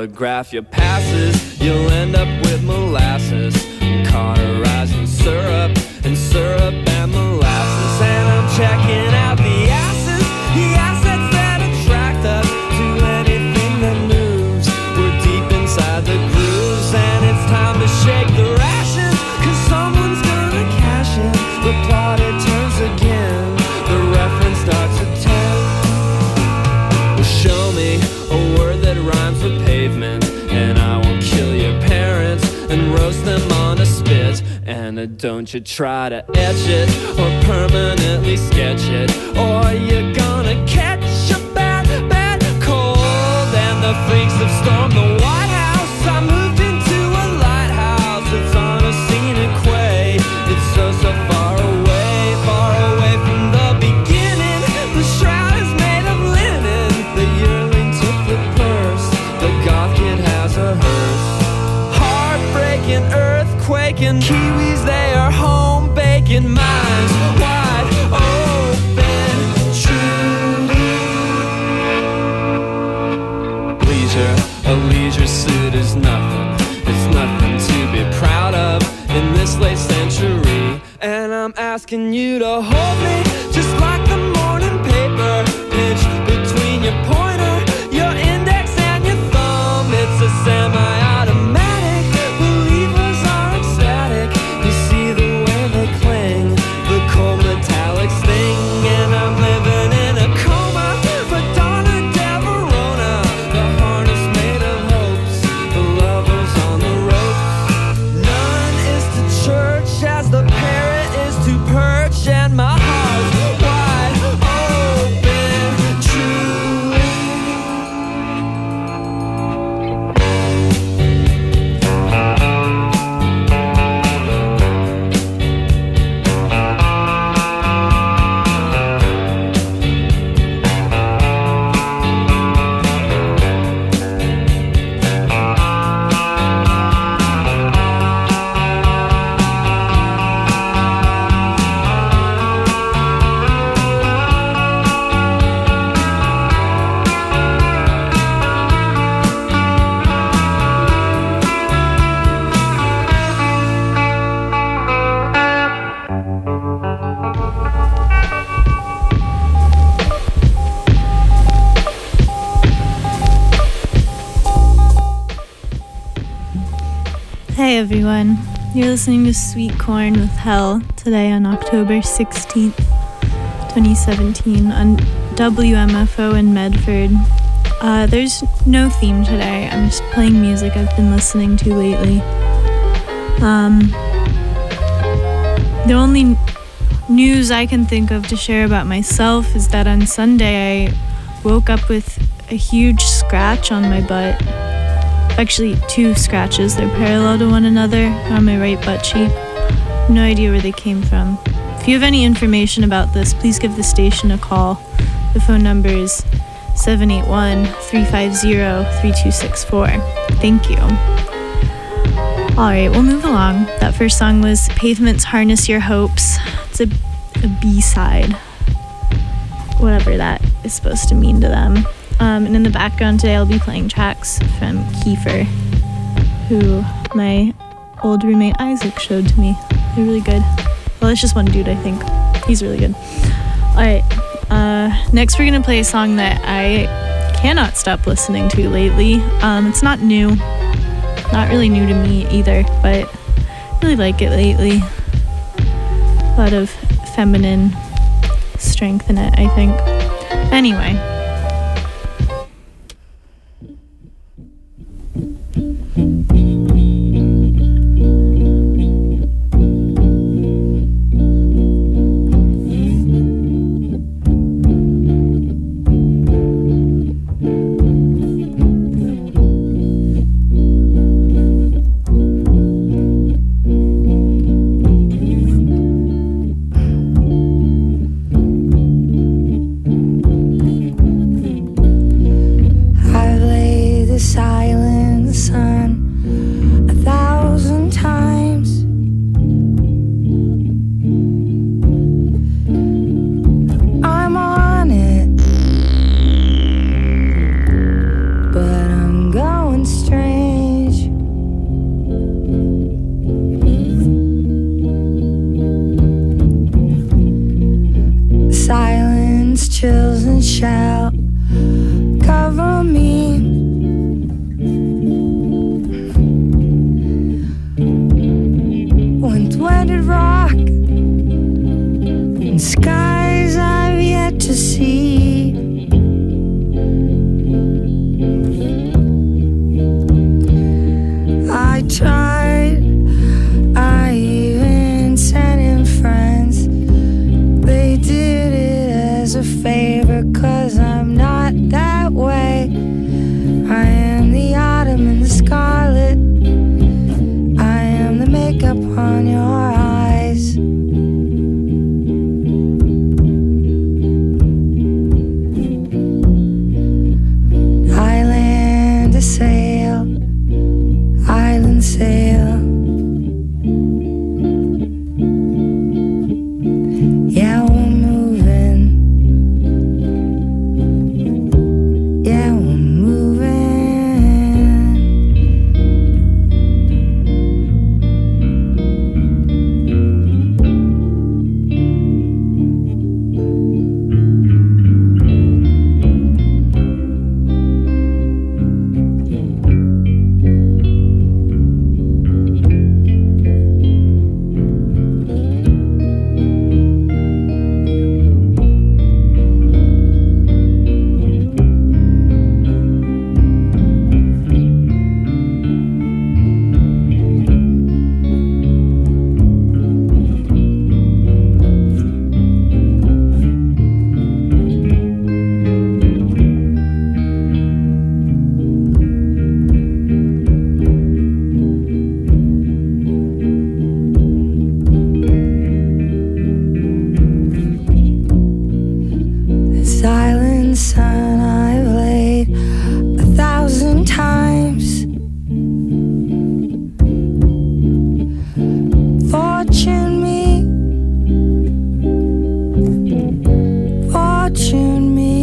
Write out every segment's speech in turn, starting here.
telegraph your passes, you'll end up with molasses, cauterizing syrup and syrup and molasses. And I'm checking out the assets that attract us to anything that moves. We're deep inside the grooves, and it's time to shake the rations, 'cause someone's gonna cash in. The plot, it turns again, the reference starts at 10. Well, show me a word that rhymes with pavement, and I will kill your parents and roast them on a spit. And don't you try to etch it or permanently sketch it, or you're gonna catch a bad, bad cold. And the freaks have stormed the White House. I moved into a lighthouse. It's on a scenic way. It's so, so far away from the beginning. The shroud is made of linen. The yearling took the purse. The goth kid has a hearse. Heartbreaking, earthquaking Kiwis, they are home baking minds wide open. Truly, a leisure suit is nothing. It's nothing to be proud of in this late century. And I'm asking you to hold me just like the morning paper, pitched between your pointer, your index and your thumb. It's a semi-automatic. Believers are ecstatic. You see the way they cling, the cold metallic sting. And I'm living in a coma for Donna Deverona. The harness made of hopes, the lovers on the ropes. None is to church as the parrot is to perch, and my heart's wide open. Truly, Hey everyone, you're listening to Sweet Corn with Hell today on October 16th, 2017 on WMFO in Medford. There's no theme today, I'm just playing music I've been listening to lately. The only news I can think of to share about myself is that on Sunday I woke up with a huge scratch on my butt. Actually, two scratches. They're parallel to one another on my right butt cheek. No idea where they came from. If you have any information about this, please give the station a call. The phone number is 781-350-3264. Thank you. Alright, we'll move along. That first song was Pavement's Harness Your Hopes. It's a B-side. Whatever that is supposed to mean to them. And in the background today, I'll be playing tracks from Kiefer, who my old roommate Isaac showed to me. They're really good. Well, it's just one dude, I think. He's really good. Alright, next we're going to play a song that I cannot stop listening to lately. It's not new. Not really new to me either, but I really like it lately. A lot of feminine strength in it, I think. Anyway. shall cover me. Wind-wetted rock and skies I've yet to see. I tried, I even sent in friends. They did it as a favor, 'cause I'm not that way. I am the autumn and the scarlet. I am the makeup on your eyes. Island to sail, island sail. Yeah, we're moving. Yeah, we're moving. Silent sun I've laid 1,000 times. Fortune me, fortune me.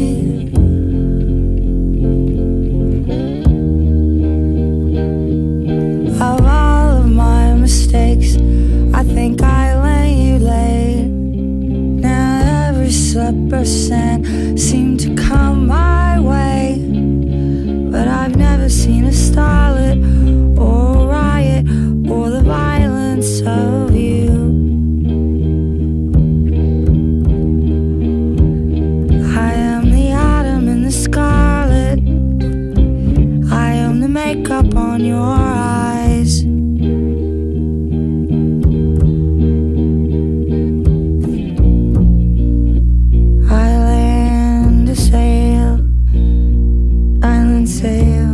Of all of my mistakes, I think I let you late. Now every percent seem to come my way, but I've never seen a starlet or a riot or the violence of you. I am the autumn and the scarlet. I am the makeup on your eyes. Island to sail, island sail.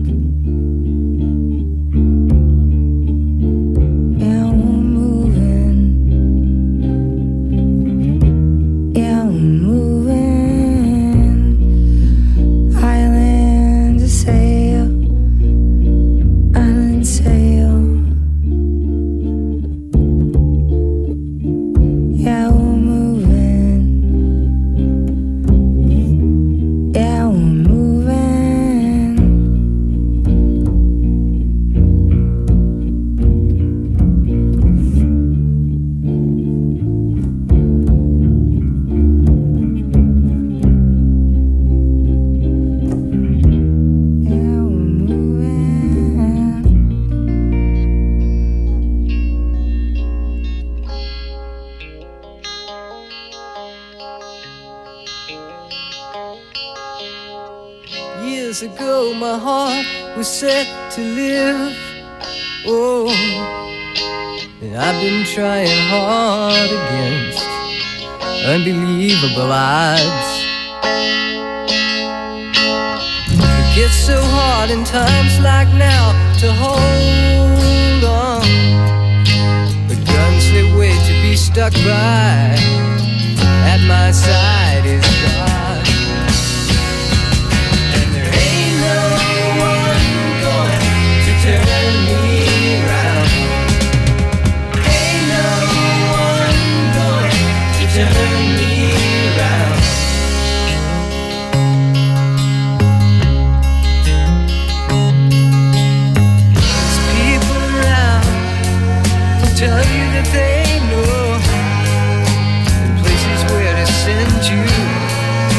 Yeah, we're moving. Yeah, we're moving. Island to sail, island sail. Yeah, we're moving. Yeah, we're moving. Yeah, we're moving. Years ago my heart was set to live. Oh, and I've been trying hard against unbelievable odds. It gets so hard in times like now to hold on, but guns they wait to be stuck by. At my side is God, and there ain't no one going to turn me around. Ain't no one going to turn me around. There's people around who tell you that they know the places where to send you.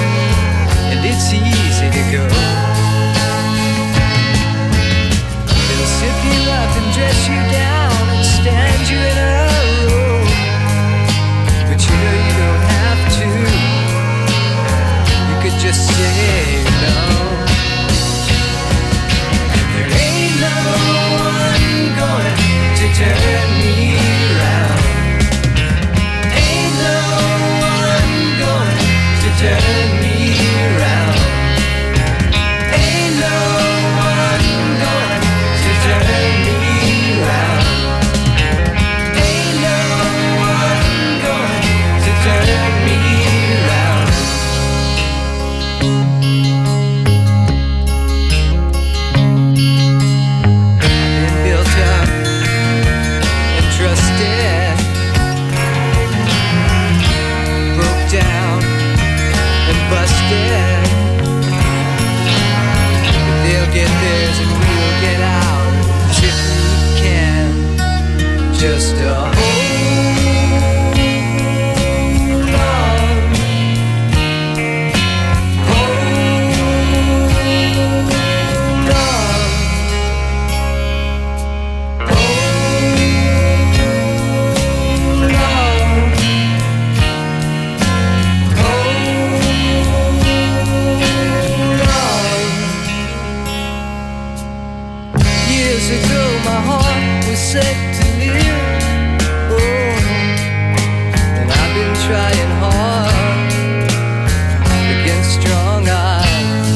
trying hard against strong odds.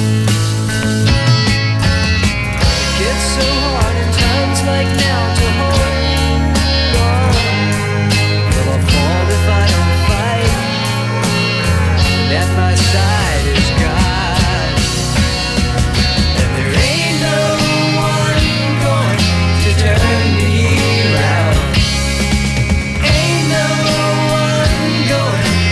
It gets so hard in times like now to hold on. Will I fall if I don't fight? And at my side is God. And there ain't no one going to turn me around. Ain't no one going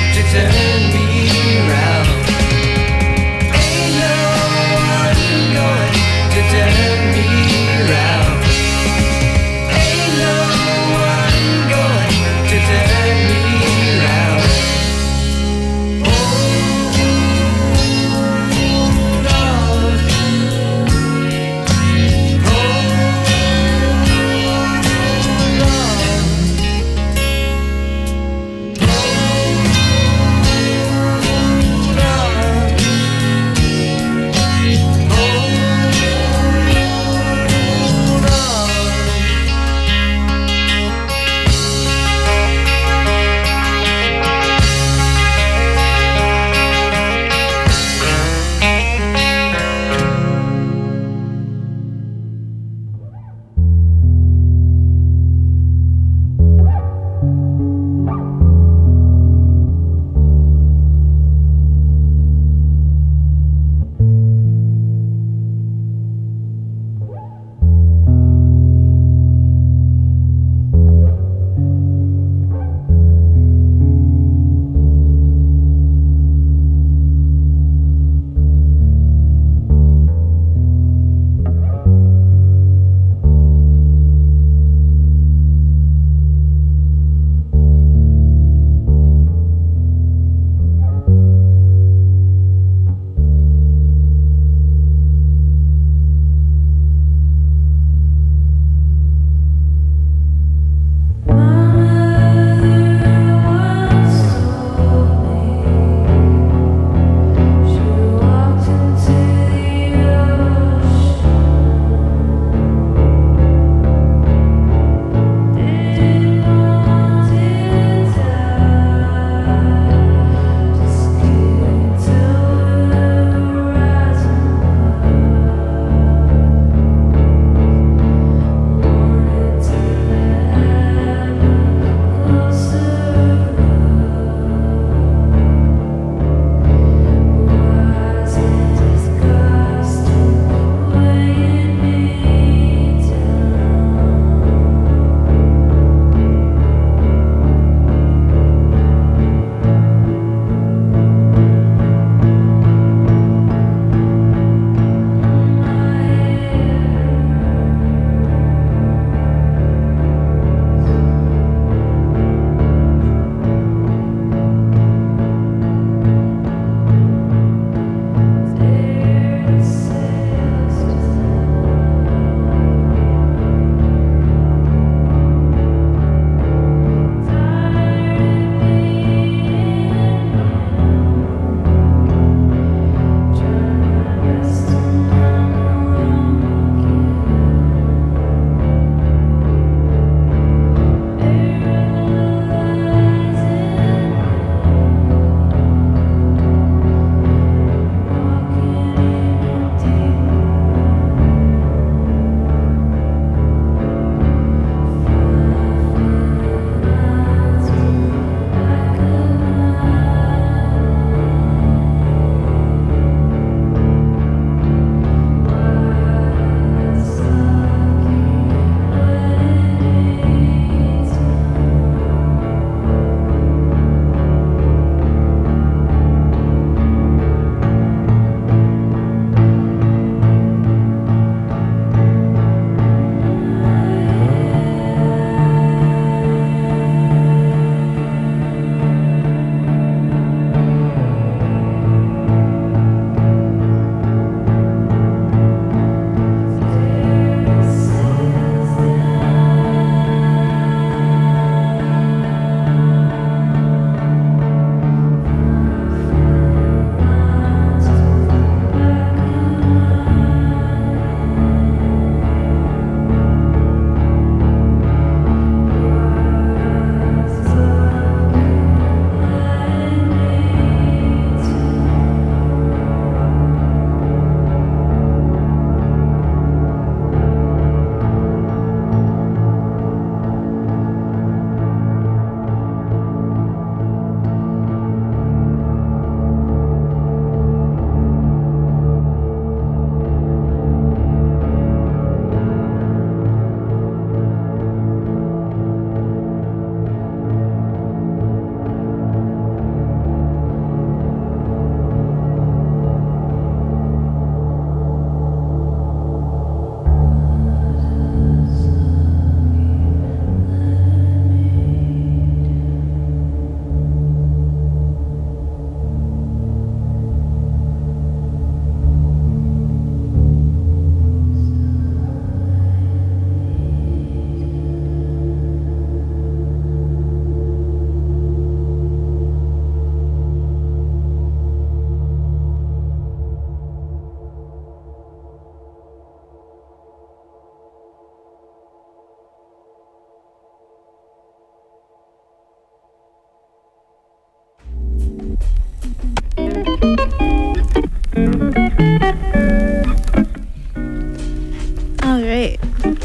All right.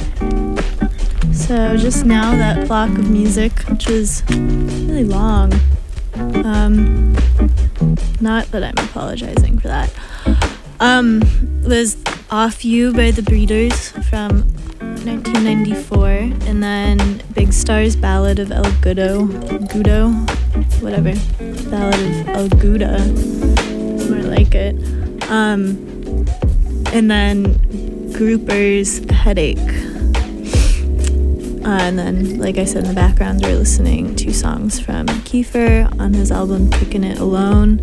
So just now that block of music, which was really long. Not that I'm apologizing for that. Was Off You by the Breeders from 1994, and then Big Star's Ballad of El Gudo, whatever, Ballad of El Guda, more like it. And then Grouper's Headache. And then, like I said in the background, we're listening to songs from Kiefer on his album Kickin' It Alone.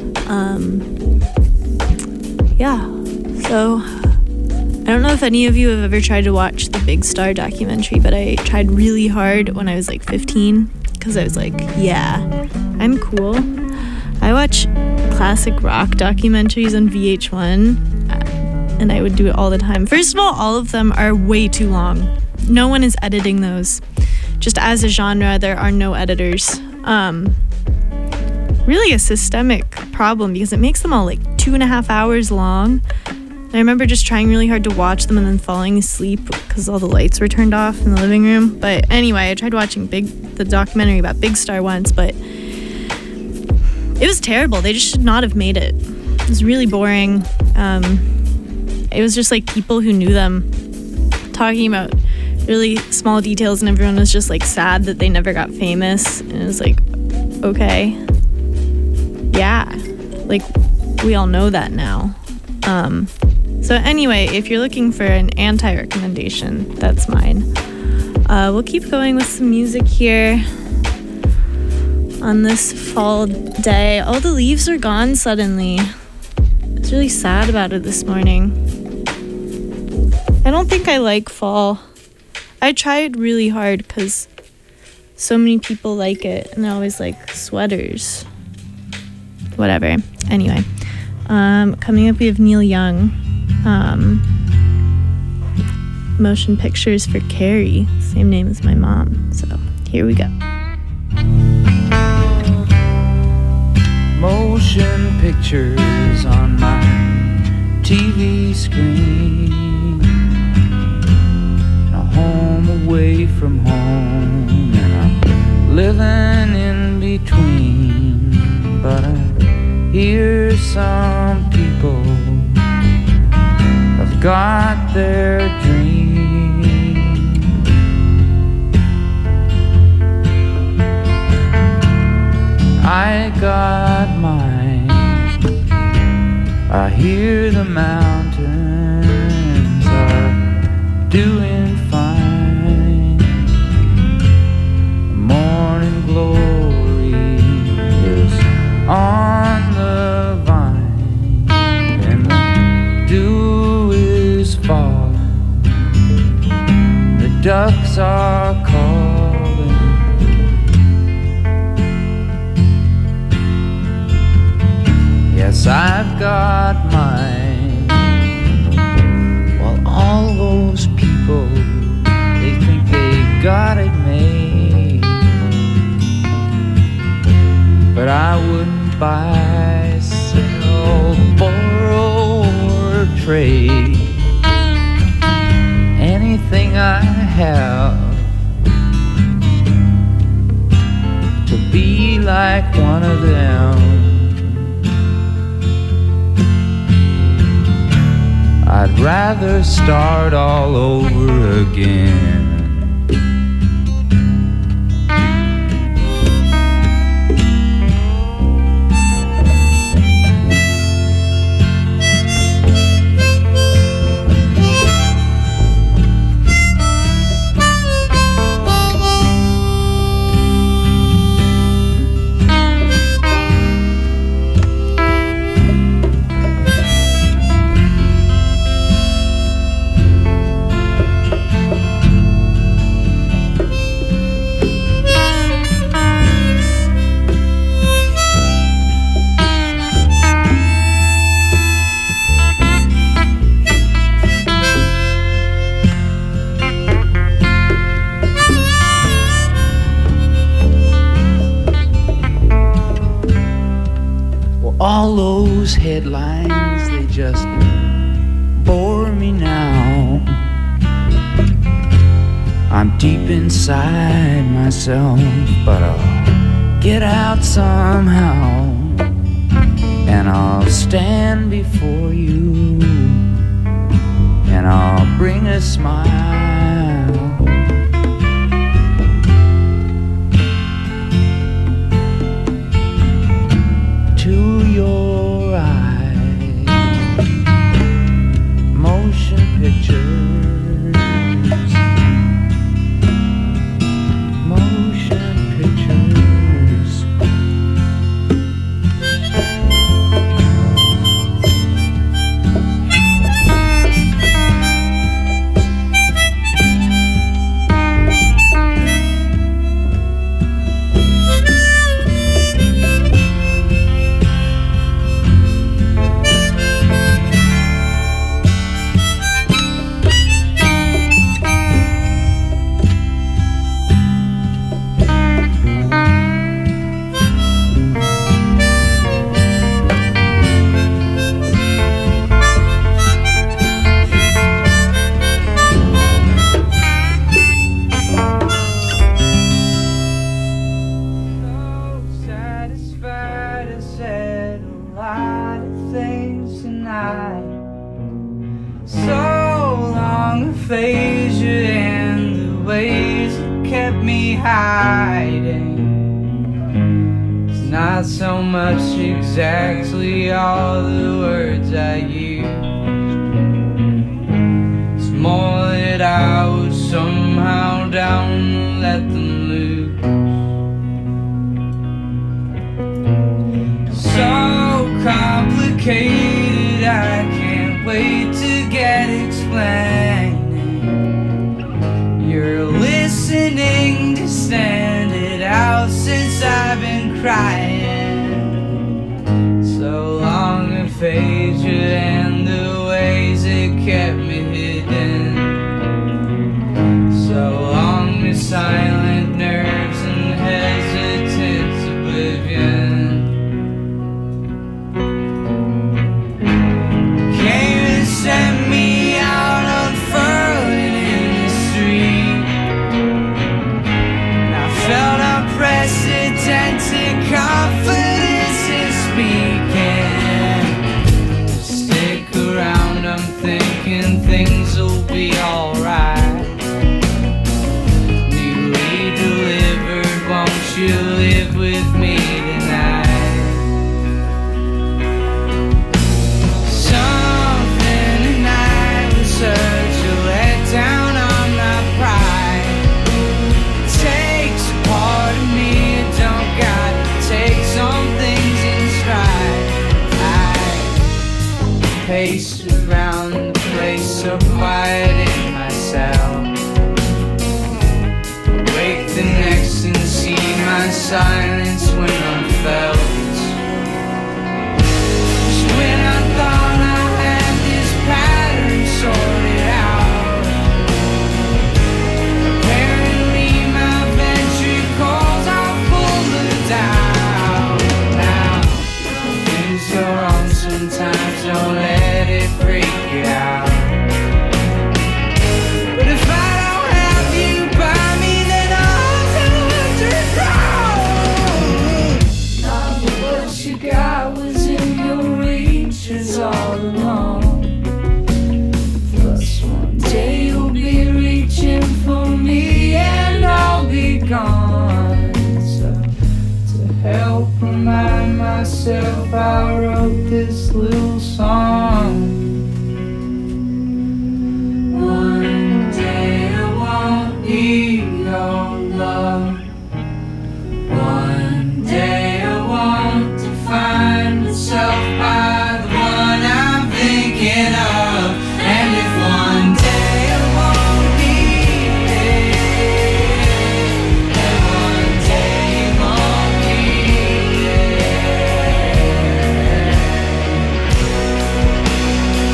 Yeah, so I don't know if any of you have ever tried to watch the Big Star documentary, but I tried really hard when I was like 15 because I was like, yeah, I'm cool. I watch classic rock documentaries on VH1, and I would do it all the time. First of all of them are way too long. No one is editing those. Just as a genre, there are no editors. Really a systemic problem because it makes them all like 2.5 hours long. I remember just trying really hard to watch them and then falling asleep because all the lights were turned off in the living room. But anyway, I tried watching the documentary about Big Star once, but it was terrible. They just should not have made it. It was really boring. It was just like people who knew them talking about really small details, and everyone was just like sad that they never got famous. And it was like, okay, yeah, like we all know that now. So anyway, if you're looking for an anti-recommendation, that's mine. We'll keep going with some music here on this fall day. All the leaves are gone suddenly. I was really sad about it this morning. I don't think I like fall. I tried really hard because so many people like it, and they're always like sweaters. Whatever. Anyway, coming up we have Neil Young. Motion Pictures for Carrie, same name as my mom. So here we go. Motion pictures on my TV screen, a home away from home, and I'm living in between. But I hear some people have got their dreams. I got mine. I hear the mountains are doing fine. Morning glory is on the vine, and the dew is falling. The ducks are calling. Yes, I've got mine. While all those people, they think they got it made. But I wouldn't buy, sell, borrow, or trade anything I have to be like one of them. I'd rather start all over again. All those headlines, they just bore me now. I'm deep inside myself, but I'll get out somehow, and I'll stand before you, and I'll bring a smile to your eyes. Motion pictures, motion pictures. Not so much exactly all the words I used. It's more that I was somehow down to let them loose. So complicated, I can't wait to get explaining. You're listening to stand it out since I've been crying. So long aphasia and the ways it kept me hidden. So long the silent nerves and hesitant oblivion. Came and sent me out unfurling in the street. And I felt unprecedented confidence in speaking. Stick around, I'm thinking things will be alright. Newly delivered, won't you live with me tonight? Something tonight was such a letdown on my pride. Takes a part of me, it don't got to take some things in stride. I paced around the place so quiet in myself. Wake the next and see my silence when I'm felt. Just when I thought I had this pattern sorted out, apparently my ventricles are full of doubt. Now, things go wrong sometimes, don't let it freak you out. But if I don't have you by me, then I'll underground. Not what you got was in your reaches all along. Plus one day you'll be reaching for me and I'll be gone. So to help remind myself, I wrote this little song. One day I won't need your love. One day I want to find myself by the one I'm thinking of. And if one day I won't need it, then one day you won't need it.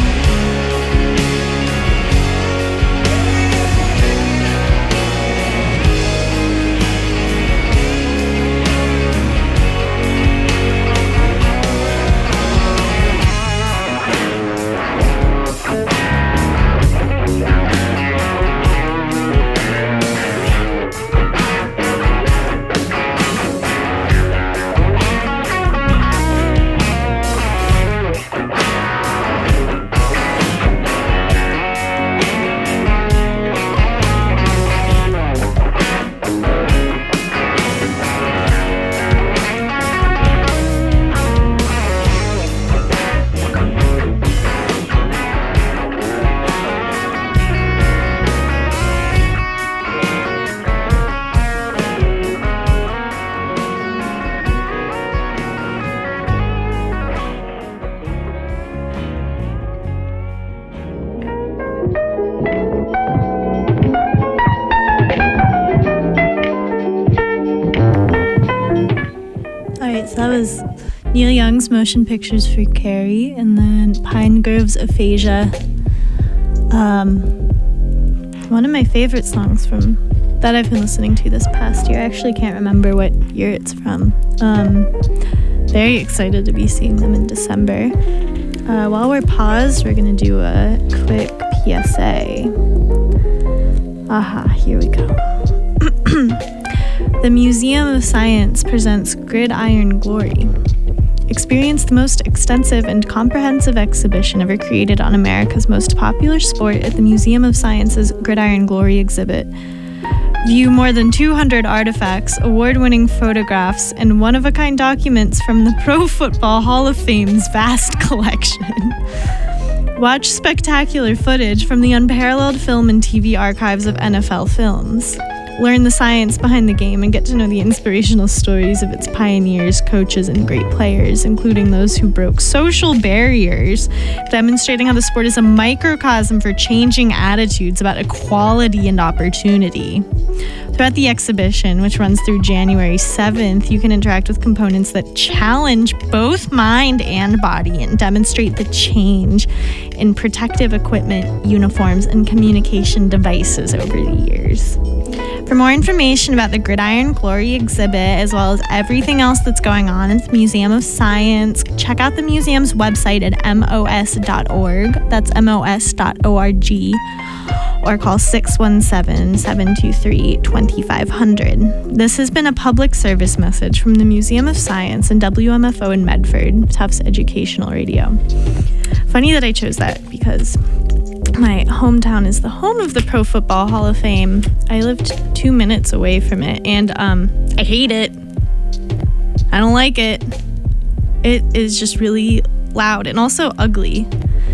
was Neil Young's Motion Pictures for Carrie, and then Pine Grove's Aphasia. One of my favorite songs from that I've been listening to this past year. I actually can't remember what year it's from. Very excited to be seeing them in December. While we're paused, we're going to do a quick PSA. Aha, here we go. The Museum of Science presents Gridiron Glory. Experience the most extensive and comprehensive exhibition ever created on America's most popular sport at the Museum of Science's Gridiron Glory exhibit. View more than 200 artifacts, award-winning photographs, and one-of-a-kind documents from the Pro Football Hall of Fame's vast collection. Watch spectacular footage from the unparalleled film and TV archives of NFL films. Learn the science behind the game and get to know the inspirational stories of its pioneers, coaches, and great players, including those who broke social barriers, demonstrating how the sport is a microcosm for changing attitudes about equality and opportunity. Throughout the exhibition, which runs through January 7th, you can interact with components that challenge both mind and body and demonstrate the change in protective equipment, uniforms, and communication devices over the years. For more information about the Gridiron Glory exhibit, as well as everything else that's going on at the Museum of Science, check out the museum's website at mos.org. That's mos.org. Or call 617-723-2500. This has been a public service message from the Museum of Science and WMFO in Medford, Tufts Educational Radio. Funny that I chose that because my hometown is the home of the Pro Football Hall of Fame. I lived 2 minutes away from it, and I hate it. I don't like it. It is just really loud and also ugly.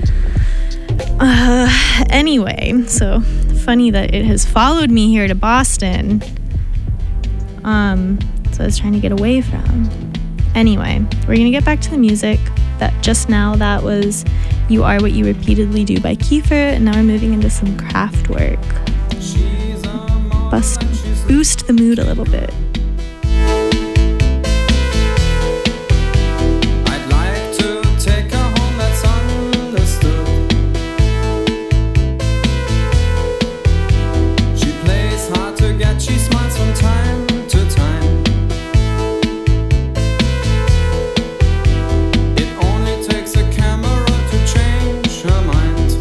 Anyway, so funny that it has followed me here to Boston. So I was trying to get away from. Anyway, we're gonna get back to the music. That just now, that was You Are What You Repeatedly Do by Kiefer, and now we're moving into some Kraftwerk. Boost the mood a little bit. She smiles from time to time. It only takes a camera to change her mind.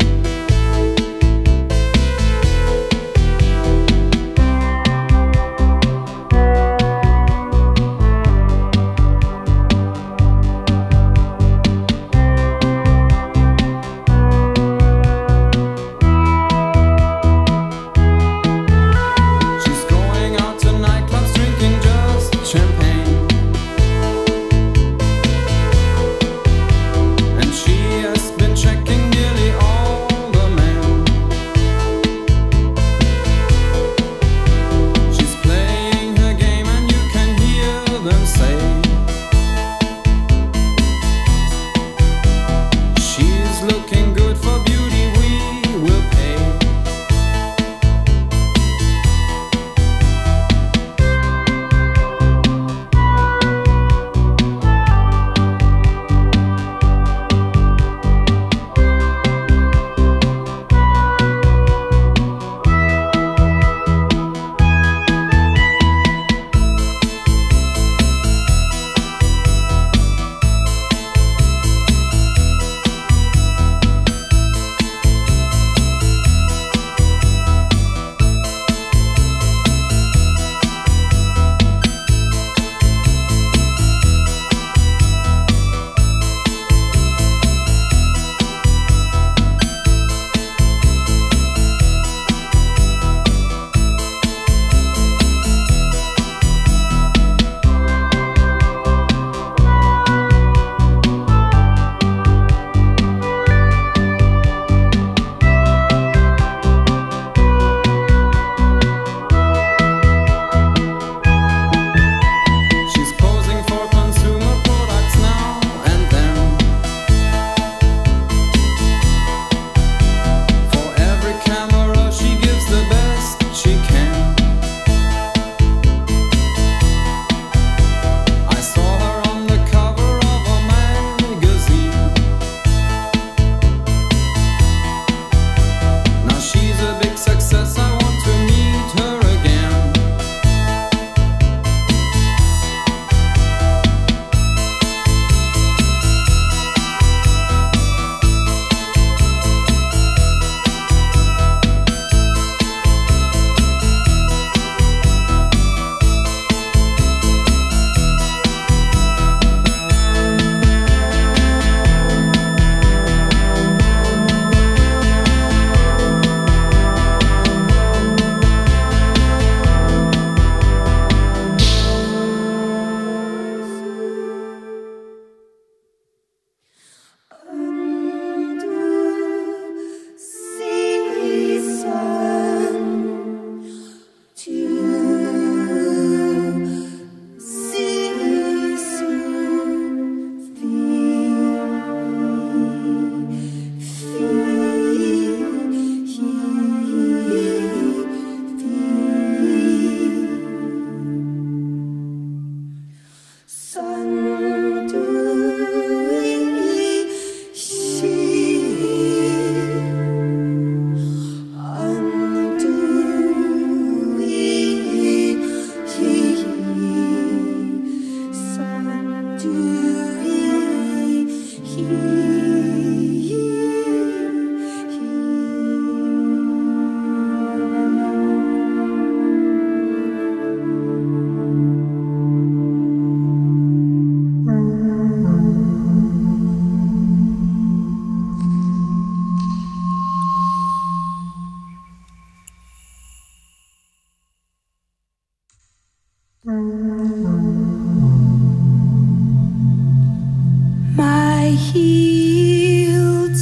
My healed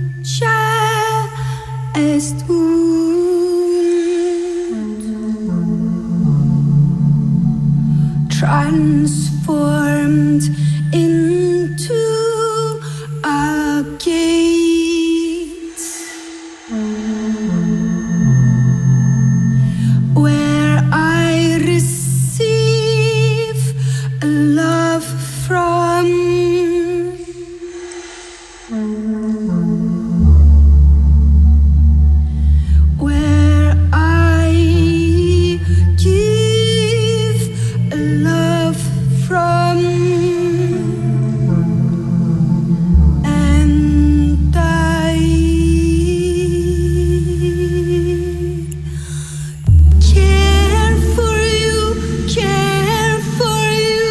chest wound transformed into a gate where I receive love from. Where I give love from, and I care for you, care for you.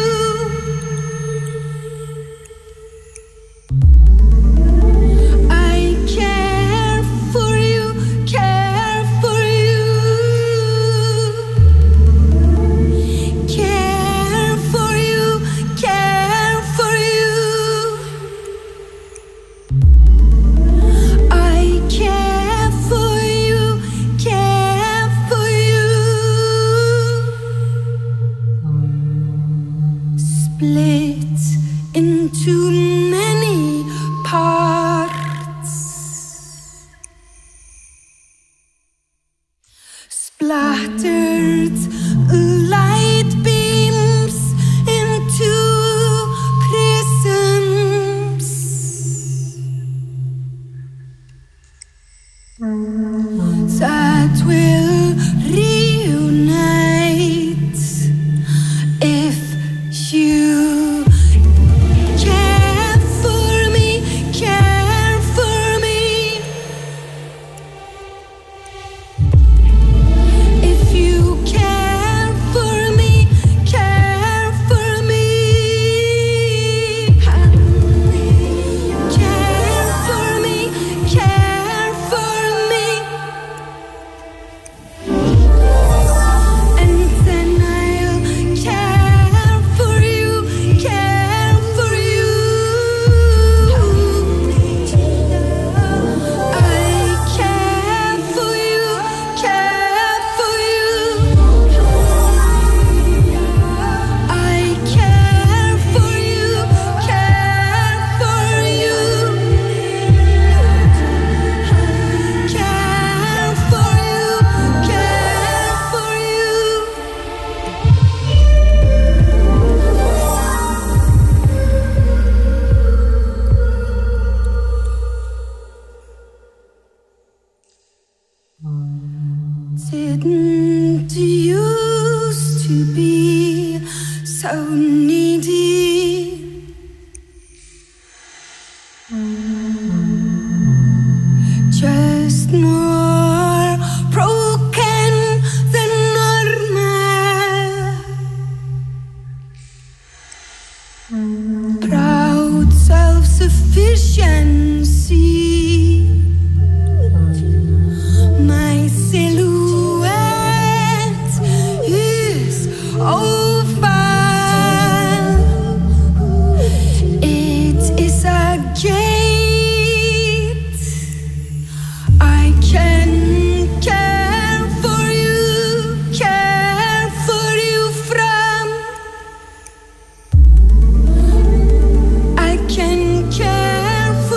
I care for you, care for you. Care for you, care for you. I care for you, care for you. Split into many parts, splattered light beams into prisms that will reunite if you care for me, care for me. If you care for me, care for me. Care for me, care for me. And then I'll care for you, care for you. I care for you, care for you. I care for you, care for you. Care for you, care for you. Didn't used to be so needy. Just more broken than normal. Proud self-sufficiency. My silhouette is oval. It is a gate. I can care for you from. I can care for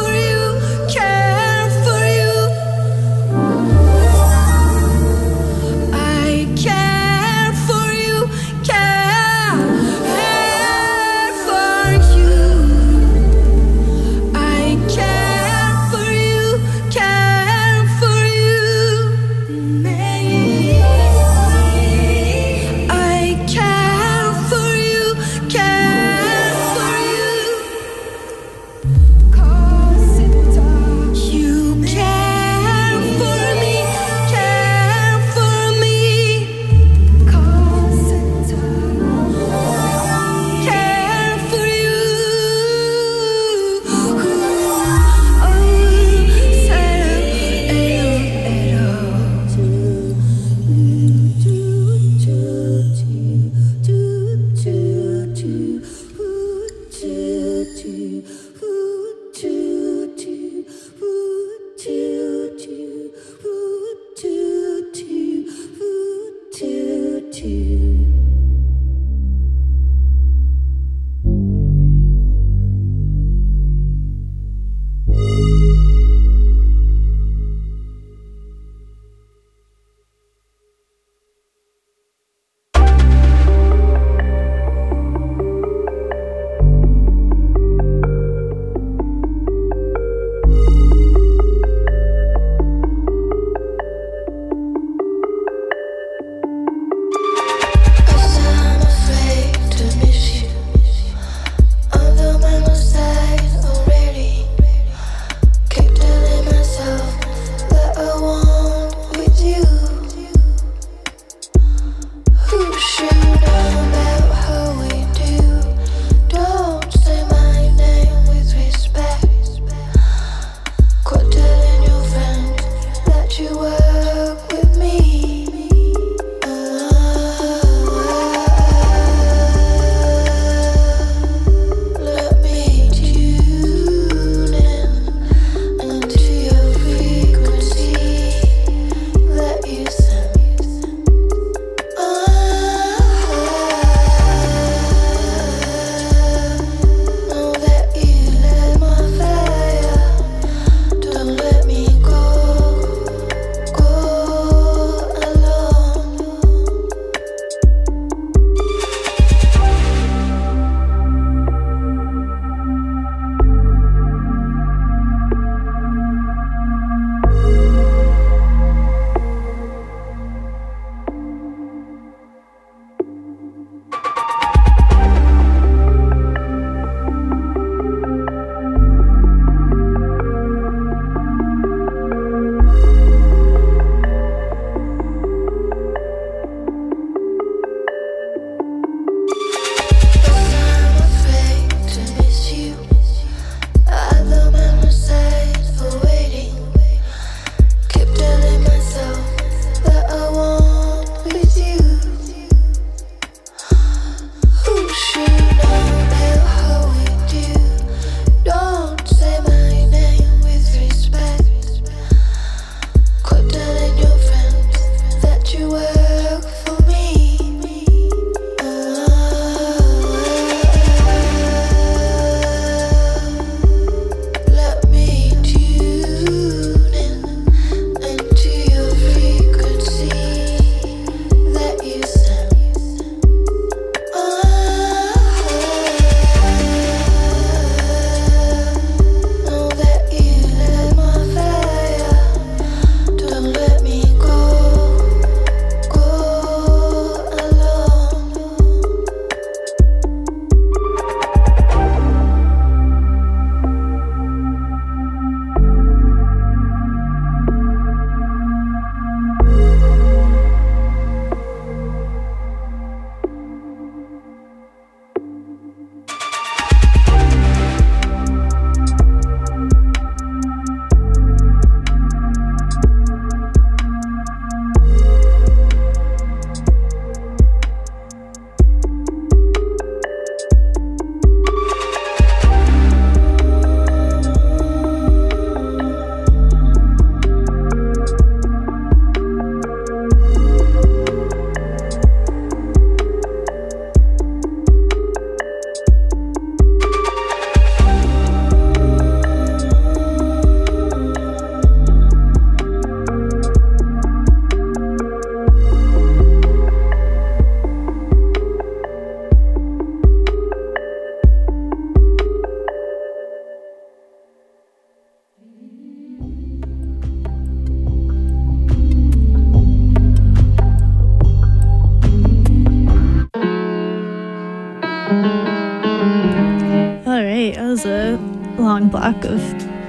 was a long block of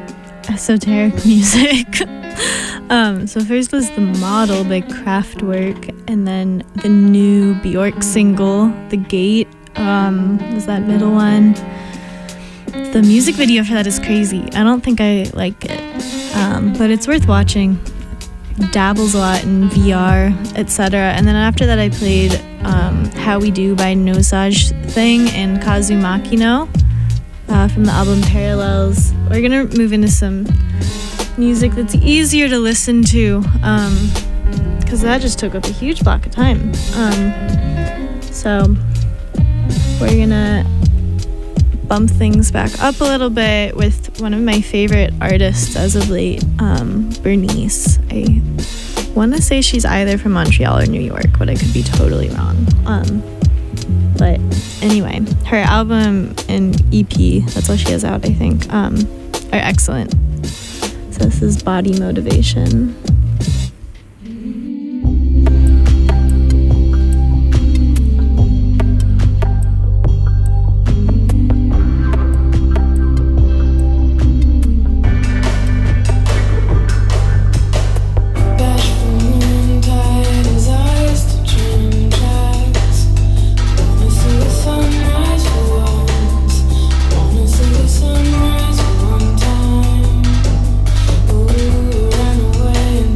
esoteric music. So first was The Model by Kraftwerk, and then the new Bjork single, The Gate, was that middle one. The music video for that is crazy. I don't think I like it, but it's worth watching. Dabbles a lot in VR, etc. And then after that I played How We Do by Nosage Thing and Kazu Makino. from the album Parallels. We're gonna move into some music that's easier to listen to, because that just took up a huge block of time. So we're gonna bump things back up a little bit with one of my favorite artists as of late, Bernice. I want to say she's either from Montreal or New York, but I could be totally wrong. But anyway, her album and EP, that's all she has out, I think, are excellent. So this is Body Motivation. Sunrise for one time. Ooh, run away.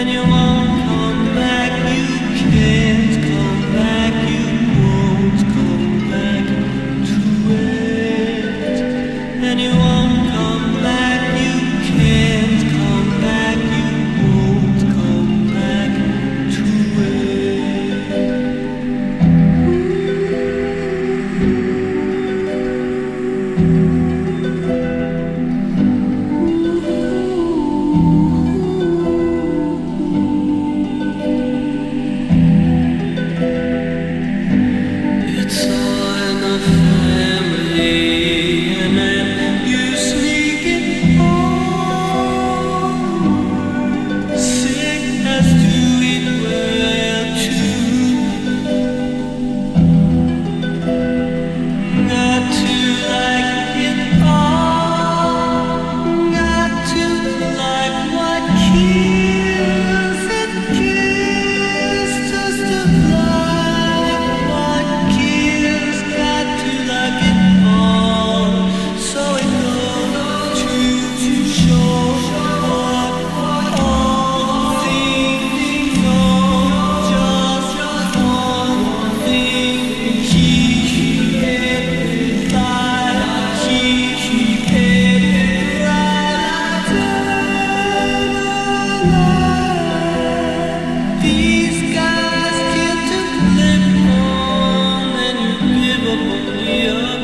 and you won't come back, you can't come back, you won't come back to it. And you won't come back, you can't come back, you won't come back to It's all in the family, and then you sneak it home. Sickness do it well too. Got to like it all. Got to like what kills it kills. Just to like what kills. Got to like it all. So it goes to show what all things are. Just one thing. Keep it right. Keep it right. These guys get to flip on, and you give up on the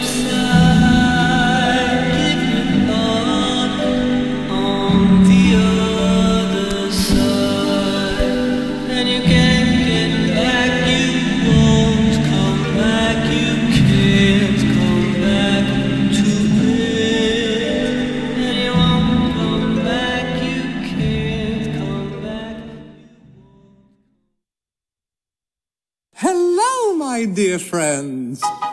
upside. Give it up on the other side, and you can't get back. You won't come back. You can't come back to it, and you won't come back. You can't come back. Hello, my dear friends.